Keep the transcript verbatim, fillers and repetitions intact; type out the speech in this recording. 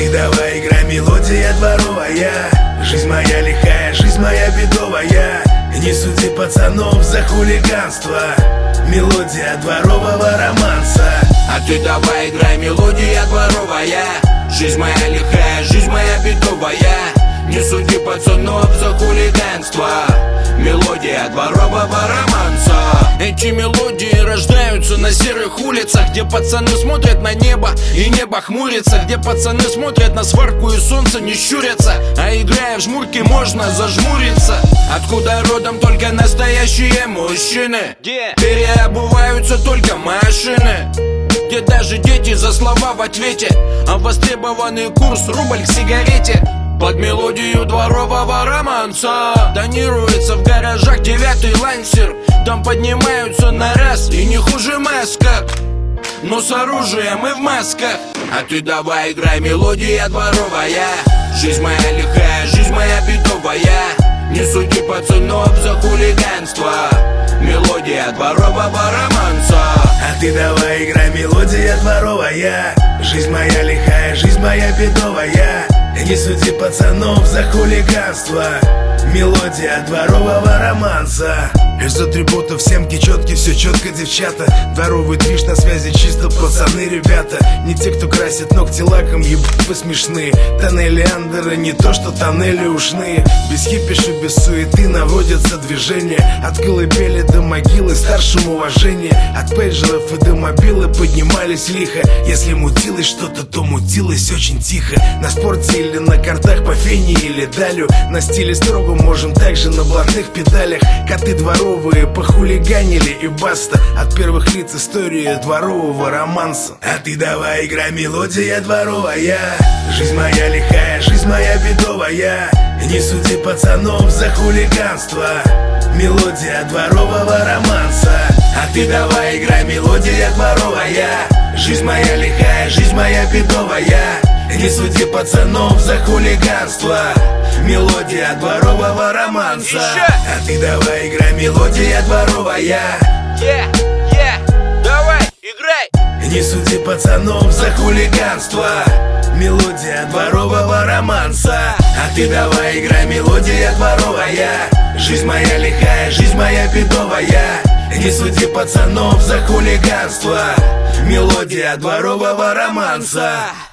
ты давай играй, мелодия дворовая. Жизнь моя лихая, жизнь моя бедовая. Не суди пацанов за хулиганство. Мелодия дворового романса. А ты давай играй, мелодия дворовая. Жизнь моя лихая, жизнь моя бедовая. Не суди пацанов за хулиганство. Мелодия дворового романса. Эти мелодии рождаются на серых улицах, где пацаны смотрят на небо и небо хмурится, где пацаны смотрят на сварку и солнце не щурятся, а играя в жмурки можно зажмуриться. Откуда родом только настоящие мужчины, где переобуваются только машины, где даже дети за слова в ответе, а востребованный курс рубль к сигарете. Под мелодию дворового романса тонируется в гаражах девятый лансер. Там поднимаются на раз и не хуже маска, но с оружием и в масках. А ты давай играй, мелодия дворовая. Жизнь моя лихая, жизнь моя бедовая. Не суди пацанов за хулиганство. Мелодия дворового романса. А ты давай играй, мелодия дворовая. Жизнь моя лихая, жизнь моя бедовая. Не суди пацанов за хулиганство. Мелодия дворового романса. Из атрибутов семки четки, все четко, девчата. Дворовый движ на связи, чисто пацаны, ребята. Не те, кто красит ногти лаком, ебать вы смешные. Тоннели андера, не то что тоннели ушные. Без хипиша, без суеты наводятся движения. От колыбели до могилы старшим уважение. От пейджеров и до мобилы поднимались лихо. Если мутилось что-то, то мутилось очень тихо. На спорте или на картах по фене или далю. На стиле строго можем также на блатных педалях. Коты дворовые похулиганили и баста. От первых лиц история дворового романса. А ты давай играй, мелодия дворовая. Жизнь моя лихая, жизнь моя бедовая. Не суди пацанов за хулиганство. Мелодия дворового романса. А ты давай играй, мелодия дворовая. Жизнь моя лихая, жизнь моя бедовая. Не суди пацанов за хулиганство. Мелодия дворового романса. А ты давай играй, мелодия дворовая. Yeah, yeah, давай, играй. Не суди пацанов за хулиганство. Мелодия дворового романса. А ты давай играй, мелодия дворовая. Жизнь моя лихая, жизнь моя бедовая. Не суди пацанов за хулиганство. Мелодия дворового романса.